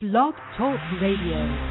Blog Talk Radio.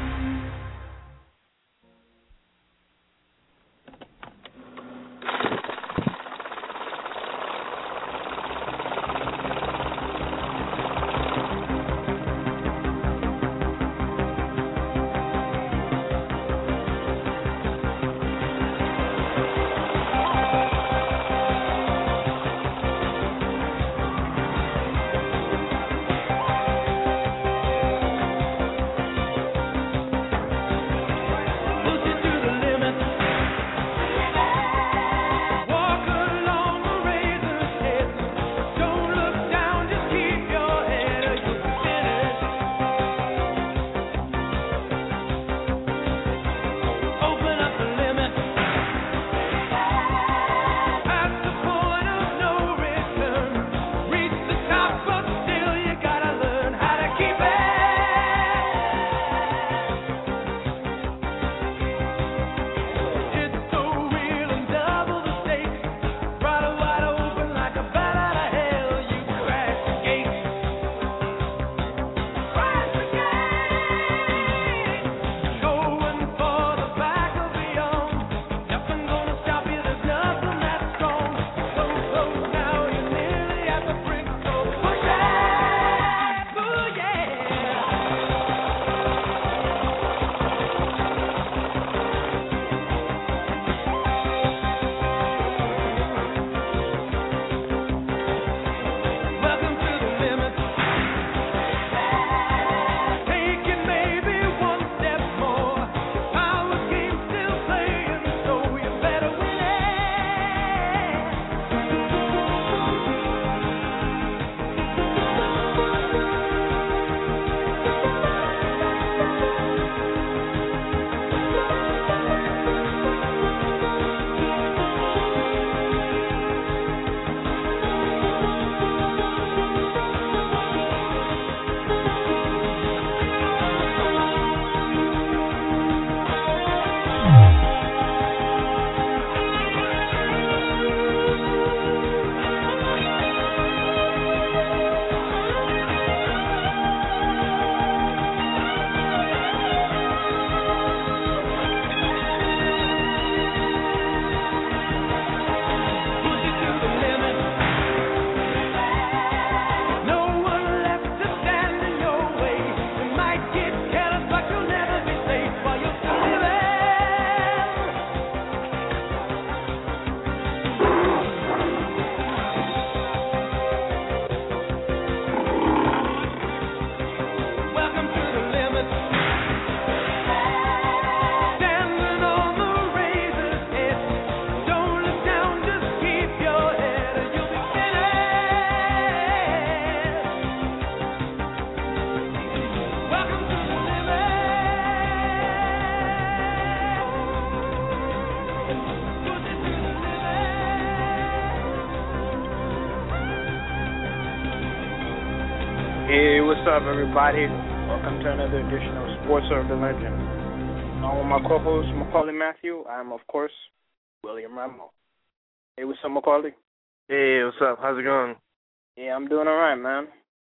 What's up, everybody? Welcome to another edition of Sports Urban Legend. Along with my co-host, Macaulay Matthew, I'm, of course, William Ramo. Hey, what's up, Macaulay? Hey, what's up? How's it going? Yeah, I'm doing all right, man.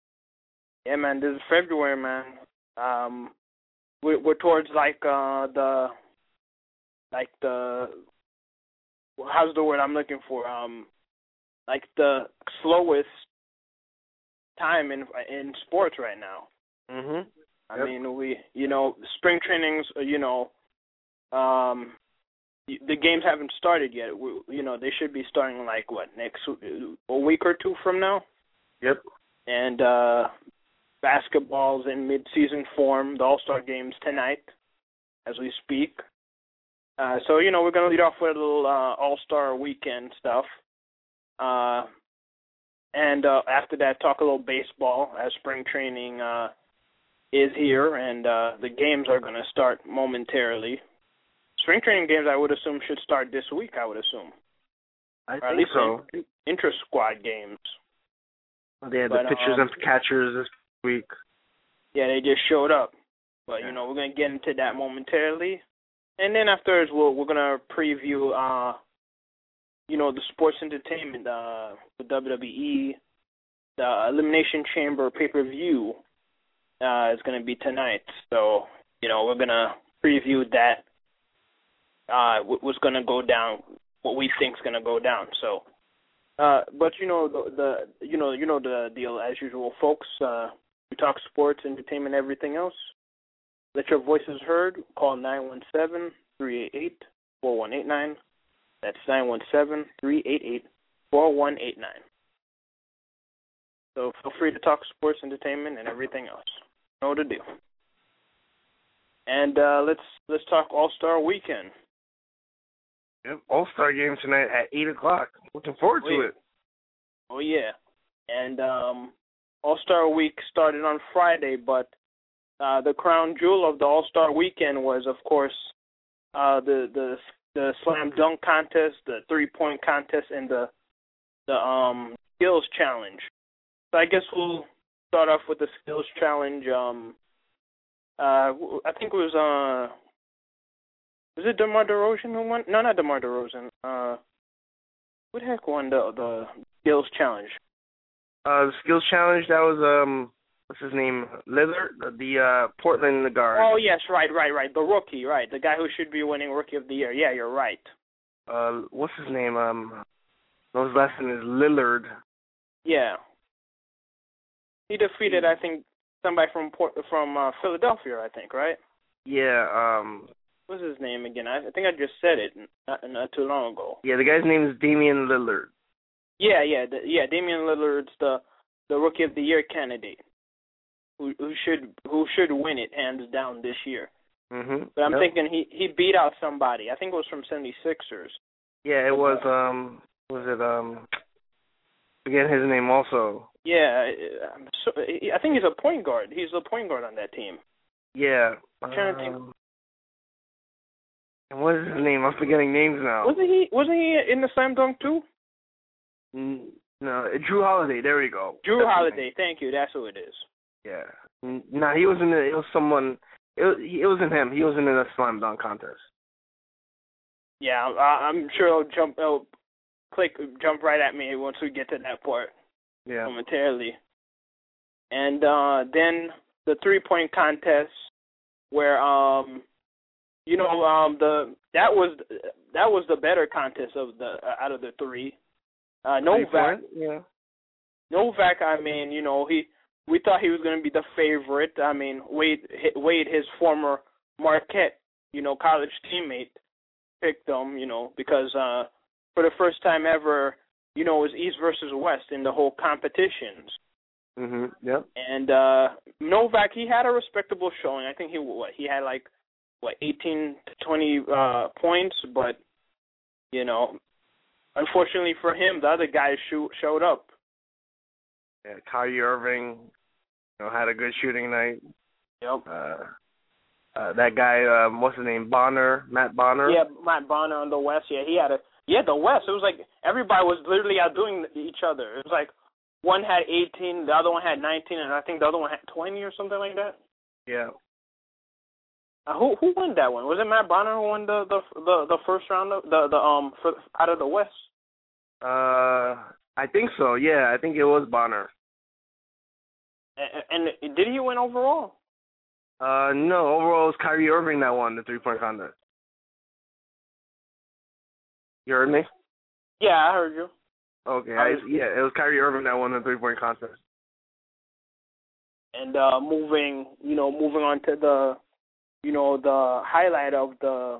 Yeah, man, this is February, man. We're towards, the how's the word I'm looking for? The slowest time in sports right now. Mhm. I mean, spring trainings, the games haven't started yet. They should be starting a week or two from now. Yep. And basketball's in mid-season form. The All-Star game's tonight as we speak. So we're going to lead off with a little All-Star weekend stuff. And after that, talk a little baseball as spring training is here, and the games are going to start momentarily. Spring training games, I would assume, should start this week, I would assume. I think so. Intra-squad games. They had the pitchers and catchers this week. Yeah, they just showed up. But, we're going to get into that momentarily. And then afterwards, we're going to preview the sports entertainment, the WWE, the Elimination Chamber pay-per-view is going to be tonight. So, we're going to preview that, what's going to go down, what we think is going to go down. So, but the deal as usual, folks. We talk sports, entertainment, everything else. Let your voices heard. Call 917-388-4189. That's 917-388-4189. So feel free to talk sports, entertainment, and everything else. You know what to do. And let's talk All-Star Weekend. Yep, All-Star game tonight at 8 o'clock. Looking forward to it. Oh, yeah. And All-Star Week started on Friday, but the crown jewel of the All-Star Weekend was, of course, the slam dunk contest, the three-point contest, and the skills challenge. So I guess we'll start off with the skills challenge. I think it was it DeMar DeRozan who won? No, not DeMar DeRozan. Who the heck won the skills challenge? The skills challenge, that was what's his name? Lillard, the Portland guard. Oh yes, right. The rookie, right? The guy who should be winning Rookie of the Year. Yeah, you're right. What's his name? His last name is Lillard. Yeah. He defeated, I think, somebody from Philadelphia, I think, right? Yeah. What's his name again? I think I just said it not too long ago. Yeah, the guy's name is Damian Lillard. Yeah, Damian Lillard's the Rookie of the Year candidate, who should win it hands down this year. Mm-hmm. But I'm thinking he beat out somebody. I think it was from 76ers. Yeah, it was. Forget his name also. Yeah, I think he's a point guard. He's the point guard on that team. Yeah. I'm trying to think. And what is his name? I'm forgetting names now. Wasn't he in the slam dunk too? No, Drew Holiday. There we go. Drew Holiday. Thank you. That's who it is. Yeah. No, he wasn't. It was someone. It wasn't him. He wasn't in a slam dunk contest. Yeah, I'm sure he'll jump right at me once we get to that part. Yeah. Momentarily. And then the 3-point contest, where that was the better contest of out of the three. Novak. Yeah. Novak, we thought he was going to be the favorite. Wade, his former Marquette, college teammate, picked him, because for the first time ever, it was East versus West in the whole competitions. Mhm. Yep. And Novak, he had a respectable showing. I think he had 18 to 20 points, but unfortunately for him, the other guys showed up. Yeah, Kyrie Irving, had a good shooting night. Yep. That guy, what's his name? Matt Bonner. Yeah, Matt Bonner on the West. Yeah, the West. It was like everybody was literally outdoing each other. It was like one had 18, the other one had 19, and I think the other one had 20 or something like that. Yeah. Who won that one? Was it Matt Bonner who won the first round of out of the West? I think so. Yeah, I think it was Bonner. And did he win overall? No, overall it was Kyrie Irving that won the 3-point contest. You heard me? Yeah, I heard you. Okay, it was Kyrie Irving that won the 3-point contest. And moving on to the highlight of the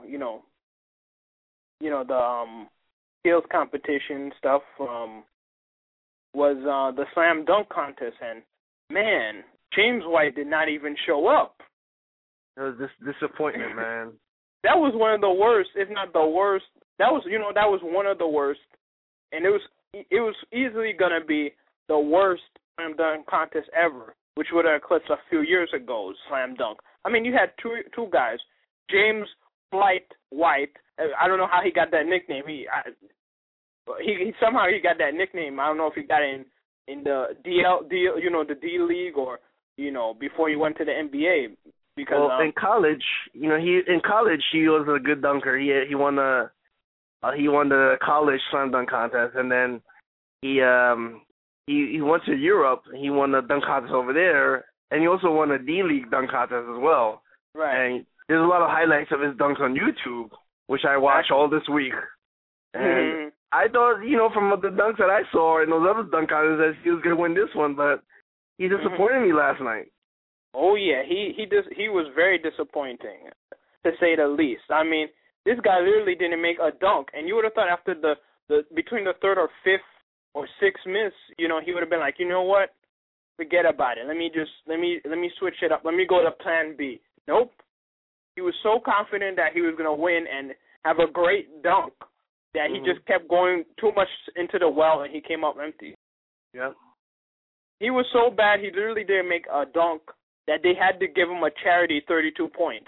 skills competition stuff was the slam dunk contest, and man, James White did not even show up. It was disappointment, man. That was one of the worst, if not the worst. That was one of the worst, and it was easily gonna be the worst slam dunk contest ever, which would have eclipsed a few years ago's slam dunk. You had two guys, James White. I don't know how he got that nickname. He somehow got that nickname. I don't know if he got it in the the D League or before he went to the NBA. Because in college, he was a good dunker. He won the college slam dunk contest, and then he went to Europe. He won the dunk contest over there, and he also won a D-League dunk contest as well. Right. And there's a lot of highlights of his dunks on YouTube, which I watched all this week. And I thought, from the dunks that I saw in those other dunk contests, he was going to win this one, but he disappointed me last night. Oh yeah, he was very disappointing, to say the least. I mean, this guy literally didn't make a dunk, and you would have thought after the between the third or fifth or sixth miss, he would have been like, you know what, forget about it. Let me switch it up. Let me go to Plan B. Nope. He was so confident that he was going to win and have a great dunk that he just kept going too much into the well, and he came up empty. Yep. He was so bad, he literally didn't make a dunk that they had to give him a charity 32 points.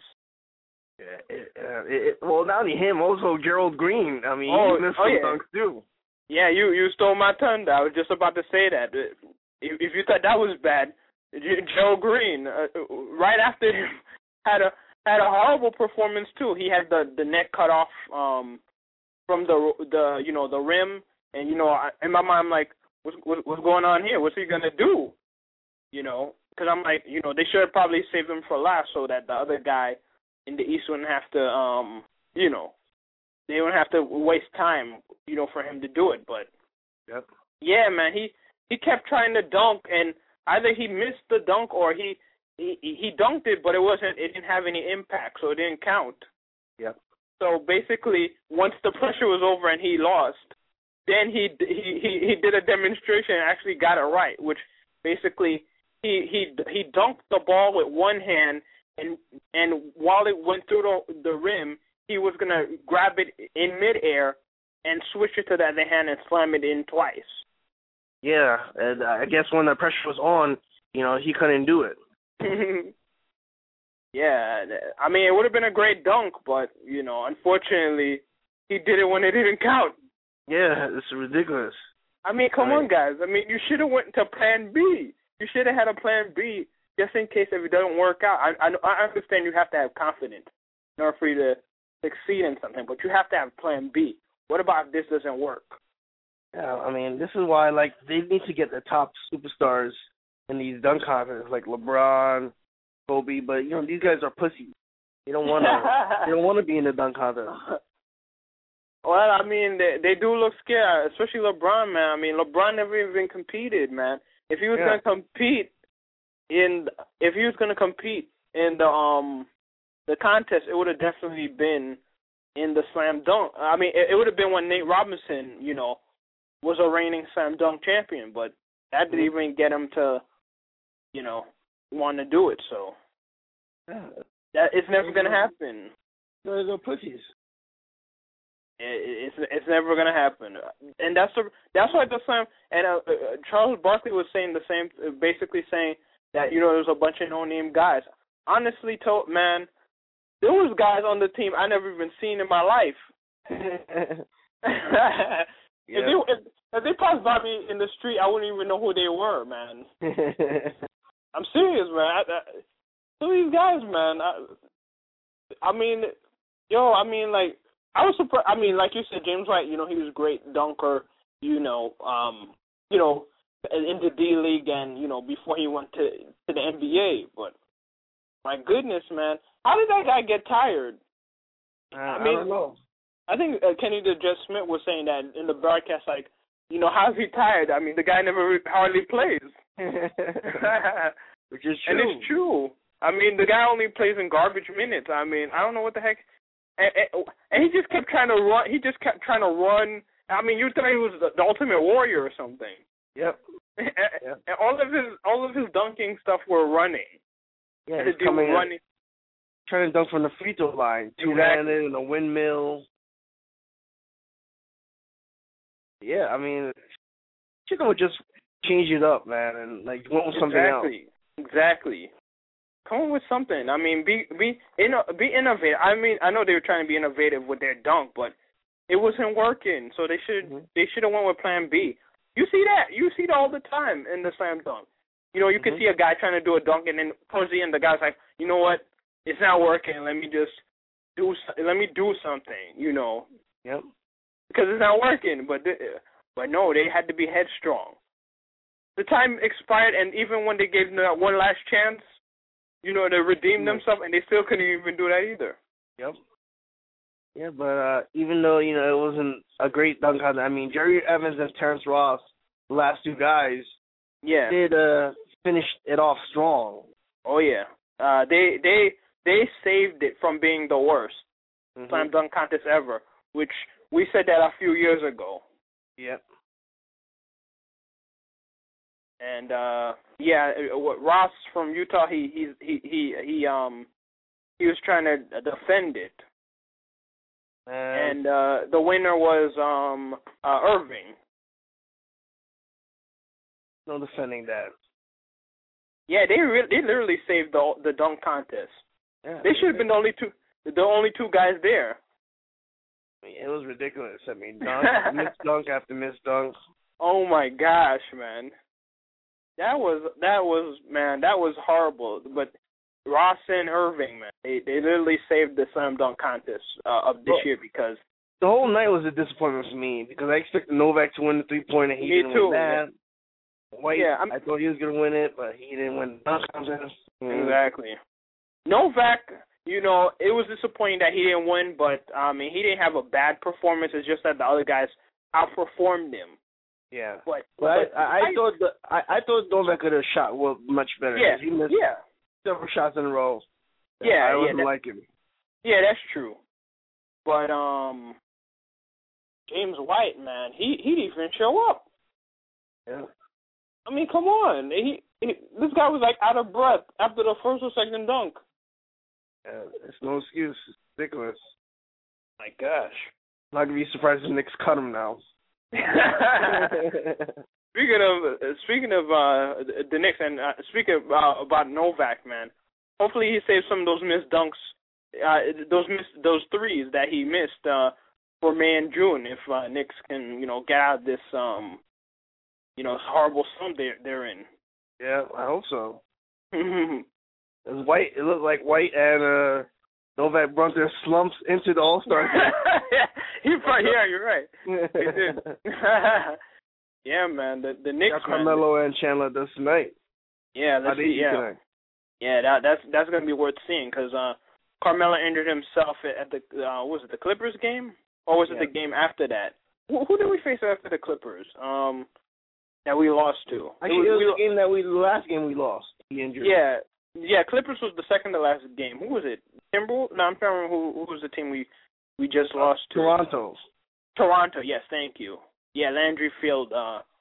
Yeah, well, not only him, also Gerald Green. I mean, he missed some dunks too. Yeah, you stole my thunder. I was just about to say that. If you thought that was bad, Gerald Green, right after him, had a horrible performance too. He had the net cut off from the rim, and in my mind I'm like, what's going on here? What's he gonna do? Because I'm like, they should have probably saved him for last so that the other guy in the East wouldn't have to, they wouldn't have to waste time, for him to do it. But yeah, man, he kept trying to dunk, and either he missed the dunk or he dunked it, but it didn't have any impact, so it didn't count. Yep. So basically, once the pressure was over and he lost, then he did a demonstration and actually got it right, which basically he dunked the ball with one hand, and while it went through the rim, he was gonna grab it in midair and switch it to the other hand and slam it in twice. Yeah, and I guess when the pressure was on, he couldn't do it. Yeah, I mean, it would have been a great dunk, but, unfortunately, he did it when it didn't count. Yeah, it's ridiculous. I mean, come on, guys. I mean, you should have went to Plan B. You should have had a Plan B just in case if it doesn't work out. I understand you have to have confidence in order for you to succeed in something, but you have to have Plan B. What about if this doesn't work? Yeah, I mean, this is why, they need to get the top superstars in these dunk contests, like LeBron, Kobe, but these guys are pussies. They don't want to. They don't want to be in the dunk contest. Well, I mean, they do look scared, especially LeBron, man. I mean, LeBron never even competed, man. If he was going to compete in the contest, it would have definitely been in the slam dunk. I mean, it would have been when Nate Robinson, was a reigning slam dunk champion, but that didn't even get him to, want to do it. So it's never going to happen. They're pussies. It's never going to happen, and that's why the slam. And Charles Barkley was saying the same, basically saying that there's a bunch of no-name guys. Honestly, man, there was guys on the team I never even seen in my life. If they passed by me in the street, I wouldn't even know who they were, man. I'm serious, man. Some of these guys, man. I was surprised. I mean, like you said, James White. He was a great dunker. In the D-League and before he went to the NBA. But my goodness, man, how did that guy get tired? I don't know. I think Kenny the Jet Smith was saying that in the broadcast, how's he tired? I mean, the guy never hardly plays. Which is true. And it's true. I mean, the guy only plays in garbage minutes. I mean, I don't know what the heck. And he just kept trying to run. He just kept trying to run. I mean, you thought he was the ultimate warrior or something. Yep. And all of his dunking stuff were running. Yeah, he's coming running. Trying to dunk from the free throw line. Two-handed and a windmill. Yeah, I mean, Chicken would just change it up, man, and go with something else. Exactly. Come up with something. I mean, be innovative. I mean, I know they were trying to be innovative with their dunk, but it wasn't working. So they should have went with Plan B. You see that? You see that all the time in the slam dunk. You can see a guy trying to do a dunk, and then towards the end, the guy's like, you know what? It's not working. Let me do something. Yep. Because it's not working. But no, they had to be headstrong. the time expired, and even when they gave them that one last chance, you know, to redeem themselves, and they still couldn't even do that either. Yep. Yeah, but even though, you know, it wasn't a great dunk contest, I mean, Jerry Evans and Terrence Ross, the last two guys, did finish it off strong. Oh yeah. They saved it from being the worst slam dunk contest ever, which we said that a few years ago. Yep. And Ross from Utah, he was trying to defend it. And the winner was Irving. No defending that. Yeah, they literally saved the dunk contest. Yeah, they should have been the only two guys there. I mean, it was ridiculous. I mean, missed dunk after missed dunk. Oh my gosh, man. That was horrible. But Ross and Irving, man, they literally saved the slam dunk contest of this year because the whole night was a disappointment for me because I expected Novak to win the 3-pointer. He didn't win that. White, I thought he was going to win it, but he didn't win the dunk contest. Exactly. Novak, you know, it was disappointing that he didn't win, but he didn't have a bad performance. It's just that the other guys outperformed him. Yeah, but I thought Novak could have shot much better. Yeah, he missed several shots in a row. Yeah, I wasn't liking. Yeah, that's true. But James White, man, he didn't even show up. Yeah. I mean, come on. This guy was like out of breath after the first or second dunk. Yeah, it's no excuse. It's ridiculous. My gosh. I'm not gonna be surprised if the Knicks cut him now. Speaking of the Knicks and speaking about Novak, man. Hopefully he saves some of those missed dunks, those threes that he missed for May and June. If Knicks can, you know, get out of this horrible slump they're in. Yeah, I hope so. It looked like White and Novak brought their slumps into the All-Star game. Yeah, you're right. They did. Yeah, man. The Knicks, Carmelo and Chandler does tonight. Yeah, let's see. Yeah, tonight? Yeah. That's gonna be worth seeing because Carmelo injured himself at the was it the Clippers game or was it the game after that? Who did we face after the Clippers? That we lost to. Actually, it was the game the last game we lost. He injured. Yeah. Clippers was the second to last game. Who was it? Timberwolves? No, I'm trying to remember who was the team we just lost to. Toronto. Yes, thank you. Yeah, Landry Field.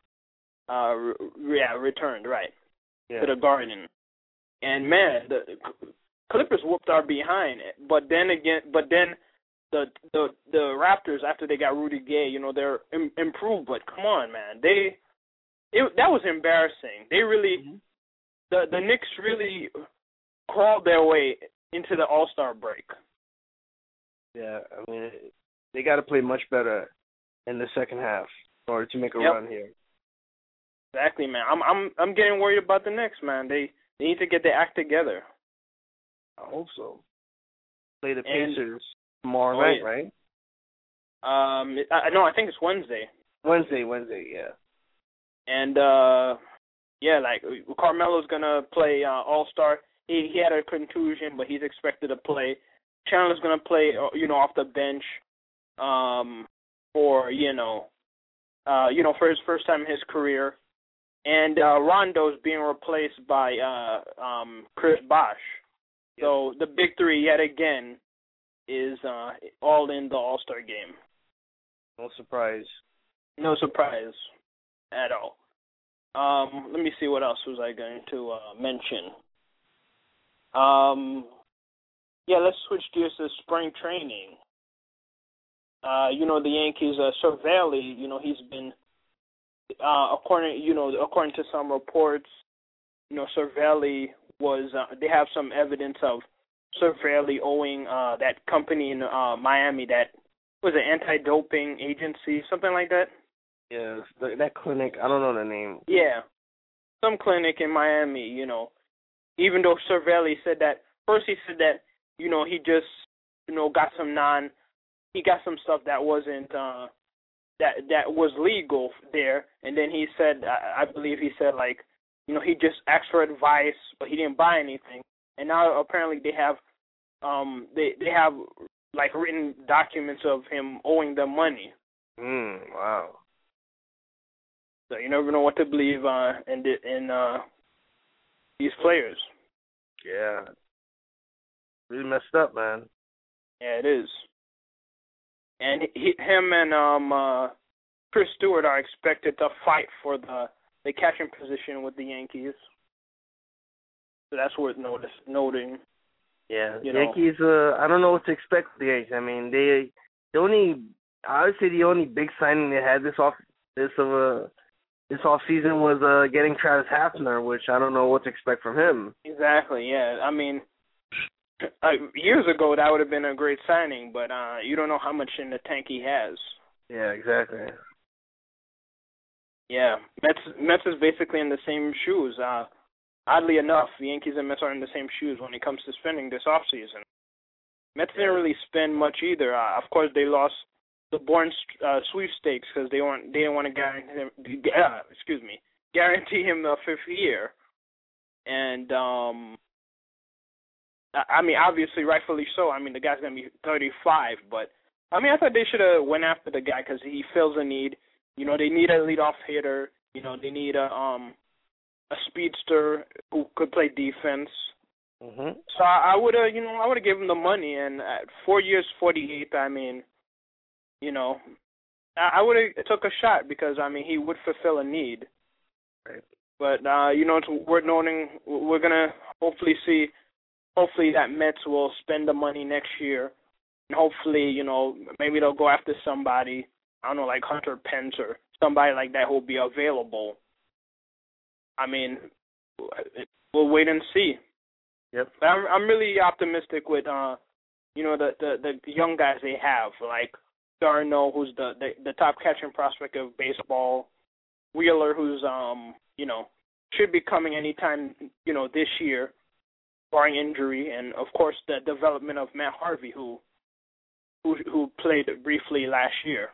Returned to the Garden, and man, the Clippers whooped our behind. But then the Raptors, after they got Rudy Gay, you know, they're improved. But come on, man, that was embarrassing. They really, the Knicks really crawled their way into the All-Star break. Yeah, I mean, they got to play much better in the second half in order to make a run here. Exactly, man. I'm getting worried about the Knicks, man. They need to get their act together. I hope so. Play the Pacers tomorrow night, right? No, I think it's Wednesday. Wednesday, yeah. And like Carmelo's gonna play All-Star. He had a contusion, but he's expected to play. Chandler's gonna play, off the bench, for his first time in his career. And Rondo's being replaced by Chris Bosh. Yep. So the big three yet again is all in the All-Star game. No surprise. No surprise at all. Let me see, what else was I going to mention. Let's switch gears to spring training. The Yankees, Cervelli, he's been, according to some reports, Cervelli was, they have some evidence of Cervelli owing that company in Miami that was an anti-doping agency, something like that. Yeah, that clinic, I don't know the name. Yeah, some clinic in Miami, even though Cervelli said that, first he said that, he just, got some stuff that wasn't, that was legal there, and then he said, I believe he said, like, you know, he just asked for advice, but he didn't buy anything, and now apparently they have they have like written documents of him owing them money. Wow. So you never know what to believe in these players. Yeah. Really messed up, man. Yeah, it is. And him and Chris Stewart are expected to fight for the catching position with the Yankees. So that's worth noting. Yeah, the Yankees. I don't know what to expect with the Yankees. I mean, I would say the only big signing they had this off season was getting Travis Hafner, which I don't know what to expect from him. Exactly. Yeah. I mean, years ago that would have been a great signing, but you don't know how much in the tank he has. Yeah, exactly. Yeah, Mets is basically in the same shoes. Oddly enough, the Yankees and Mets are in the same shoes when it comes to spending this offseason. Mets didn't really spend much either. Of course, they lost the Bourne sweepstakes because they didn't want to guarantee him a fifth year. And I mean, obviously, rightfully so. I mean, the guy's gonna be 35, but I mean, I thought they should have went after the guy because he fills a need. You know, they need a leadoff hitter. You know, they need a speedster who could play defense. Mm-hmm. So I would have, given him the money. And at 4 years, 48. I mean, you know, I would have took a shot because I mean he would fulfill a need. Right. But you know, it's worth noting we're gonna hopefully that Mets will spend the money next year, and hopefully, you know, maybe they'll go after somebody, I don't know, like Hunter Pence or somebody like that who will be available. I mean, we'll wait and see. Yep. But I'm really optimistic with you know, the young guys they have, like Darno, who's the top catching prospect of baseball, Wheeler, who's you know, should be coming anytime, you know, this year, barring injury, and of course the development of Matt Harvey, who played briefly last year.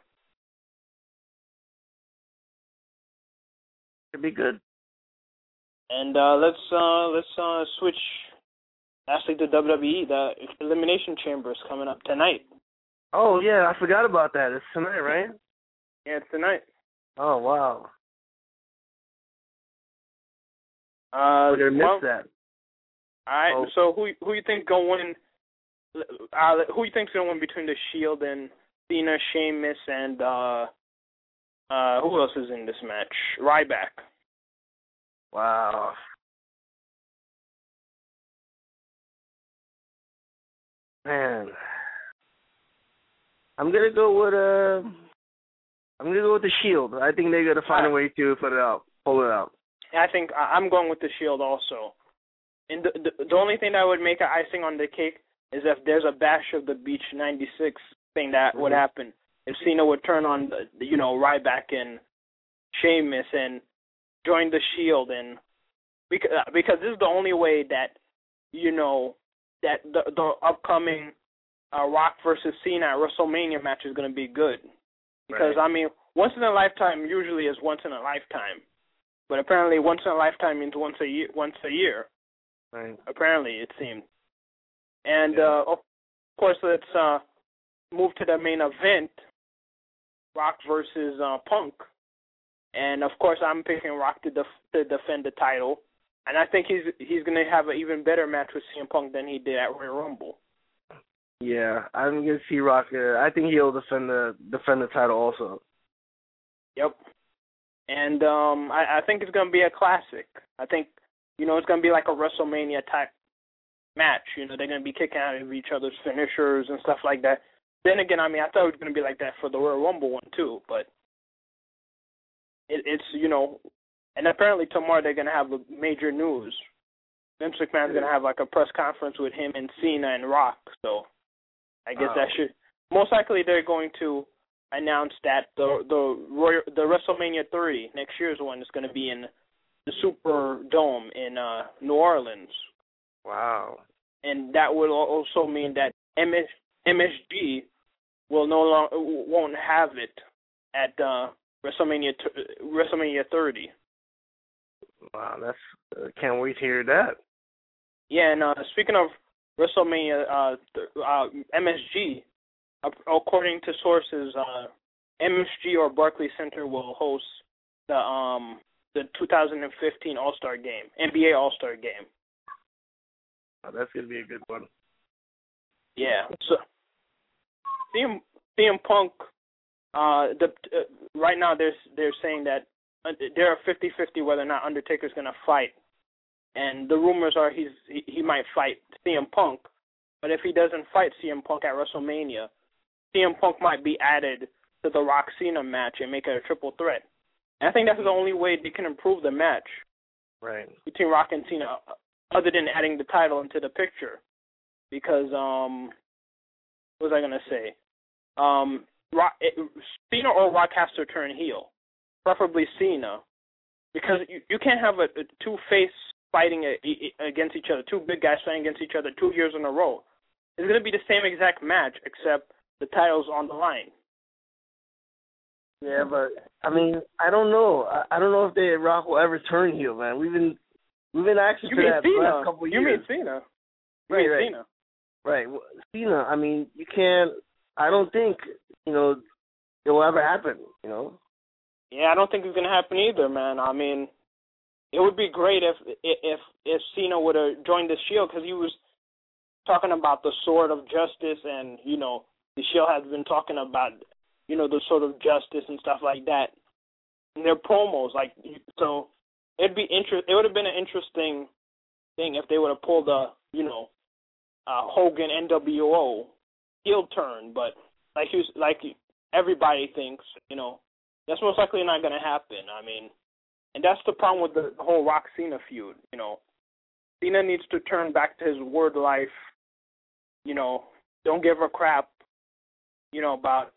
Could be good. And let's switch actually to WWE. The Elimination Chamber is coming up tonight. Oh yeah, I forgot about that. It's tonight, right? Yeah, it's tonight. Oh wow. We're gonna miss that. All right. Oh. So who you think gonna win? Who you think's gonna win between the Shield and Cena, Sheamus, and who else is in this match? Ryback. Wow. Man. I'm gonna go with the Shield. I think they're gonna find a way to pull it out. I think I'm going with the Shield also. And the only thing that would make an icing on the cake is if there's a Bash of the Beach '96 thing that would happen. If Cena would turn on, Ryback and Sheamus and join the Shield, and because this is the only way that, that the upcoming Rock versus Cena at WrestleMania match is going to be good. Because, right. I mean, once in a lifetime usually is once in a lifetime. But apparently once in a lifetime means once a year. Right. Apparently, it seemed. And, of course, let's move to the main event, Rock versus Punk. And, of course, I'm picking Rock to defend the title. And I think he's going to have an even better match with CM Punk than he did at Royal Rumble. Yeah, I'm going to see Rock. I think he'll defend the title also. Yep. And I think it's going to be a classic. I think, it's going to be like a WrestleMania type match. They're going to be kicking out of each other's finishers and stuff like that. Then again, I thought it was going to be like that for the Royal Rumble one too, but it's and apparently tomorrow they're going to have a major news. Vince McMahon's going to have like a press conference with him and Cena and Rock, so I guess that should, most likely they're going to announce that the WrestleMania 3 next year's one is going to be in the Superdome in New Orleans. Wow. And that will also mean that MSG will won't have it at WrestleMania 30. Wow, that's can't wait to hear that. Yeah, and speaking of WrestleMania, MSG, according to sources, MSG or Barclays Center will host the 2015 All-Star Game, NBA All-Star Game. Oh, that's gonna be a good one. Yeah. So CM Punk, right now they're saying that they're 50-50 whether or not Undertaker's gonna fight, and the rumors are he might fight CM Punk, but if he doesn't fight CM Punk at WrestleMania, CM Punk might be added to the Rock Cena match and make it a triple threat. And I think that's the only way they can improve the match, right, between Rock and Cena, other than adding the title into the picture. Because what was I gonna say? Cena or Rock has to turn heel, preferably Cena, because you can't have a two-face fighting against each other, two big guys fighting against each other 2 years in a row. It's gonna be the same exact match except the title's on the line. Yeah, but I mean, I don't know. I don't know if Rock will ever turn heel, man. We've been asking for that the last couple of years. You mean Cena? Right. Cena. Right. Well, Cena. I mean, you can't. I don't think it will ever happen. Yeah, I don't think it's gonna happen either, man. I mean, it would be great if Cena would have joined the Shield, because he was talking about the sword of justice, and the Shield has been talking about the sort of justice and stuff like that in their promos. So it would have been an interesting thing if they would have pulled the Hogan NWO heel turn, but like everybody thinks, that's most likely not going to happen. I mean, and that's the problem with the whole Rock Cena feud. Cena needs to turn back to his word life. Don't give a crap. About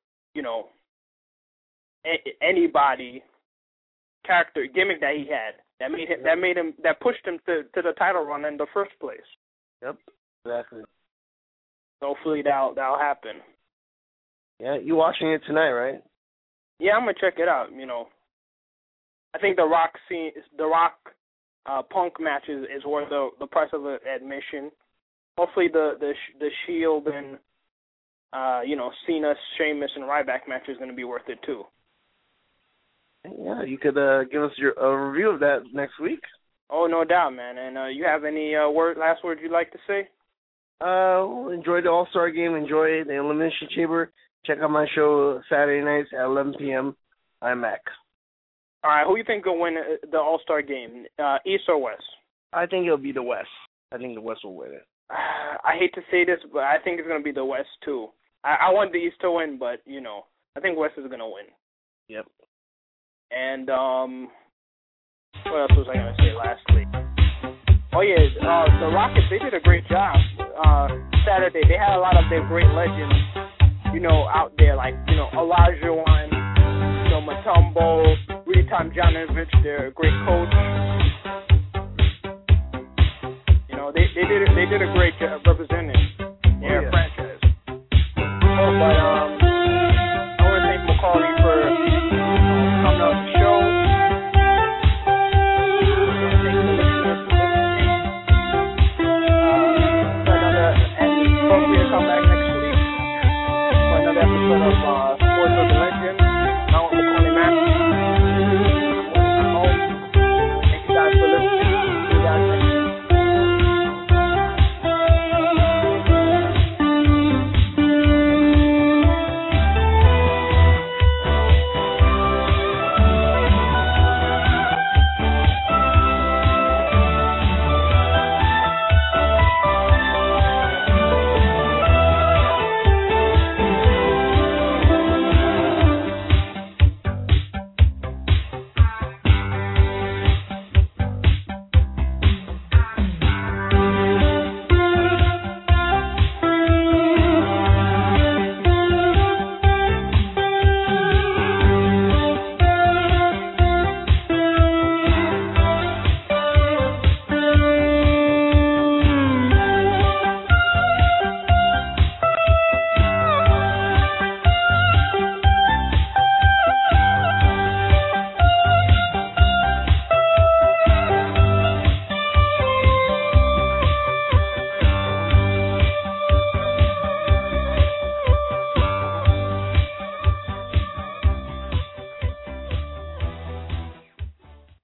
anybody character gimmick that he had that pushed him to the title run in the first place. Yep, exactly. Hopefully that'll happen. Yeah, you watching it tonight, right? Yeah, I'm gonna check it out. I think the Rock Punk match is worth the price of admission. Hopefully the Shield and Cena, Sheamus, and Ryback match is going to be worth it too. Yeah, you could give us a review of that next week. Oh, no doubt, man. And you have any last words you'd like to say? Enjoy the All-Star Game. Enjoy the Elimination Chamber. Check out my show Saturday nights at 11 p.m. I'm Mac. All right, who do you think will win the All-Star Game, East or West? I think it'll be the West. I think the West will win it. I hate to say this, but I think it's going to be the West too. I want the East to win, but, I think West is going to win. Yep. And, what else was I going to say lastly? Oh, yeah, the Rockets, they did a great job Saturday. They had a lot of their great legends, out there, like, Olajuwon, Mutombo, Rudy Tomjanovich, their great coach. They did a great job representing